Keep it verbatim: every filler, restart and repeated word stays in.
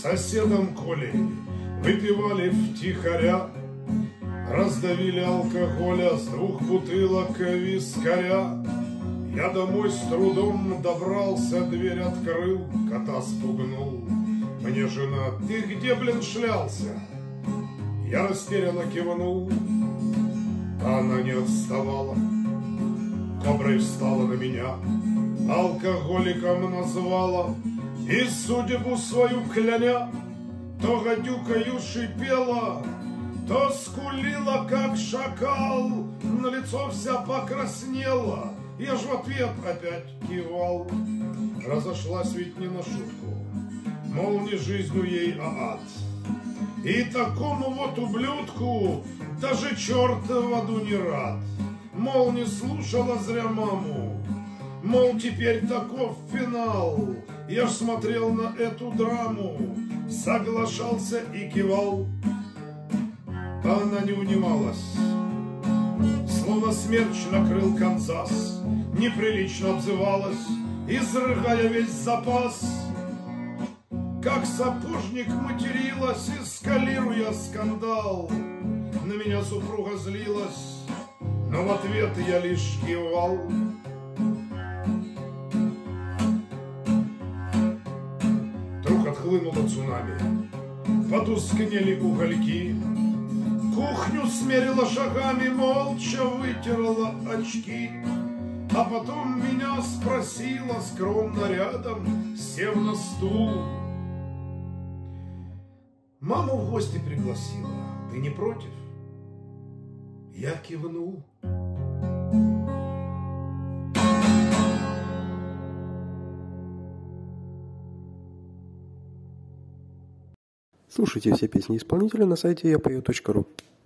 соседом Колей выпивали втихаря, раздавили алкоголя с двух бутылок вискаря. Я домой с трудом добрался, дверь открыл, кота спугнул. Мне жена: ты где, блин, шлялся? Я растерянно кивнул, а она не отставала. Коброй встала на меня, алкоголиком назвала, и судьбу свою кляня, то гадюкою шипела, то скулила, как шакал, на лицо вся покраснела. Я ж в ответ опять кивал. Разошлась ведь не на шутку, мол, не жизнью ей, а ад. И такому вот ублюдку даже черт в аду не рад. Мол, не слушала зря маму, мол, теперь таков финал. Я ж смотрел на эту драму, соглашался и кивал. А она не унималась, словно смерч накрыл Канзас, неприлично обзывалась, изрыгая весь запас. Как сапожник материлась, эскалируя скандал. На меня супруга злилась, но в ответ я лишь кивал. Вдруг отхлынуло цунами, потускнели угольки. Кухню смерила шагами, молча вытерла очки. А потом меня спросила скромно рядом, сев на стул: маму в гости пригласила, ты не против? Я кивнул. Слушайте все песни исполнителя на сайте я пою точка ру.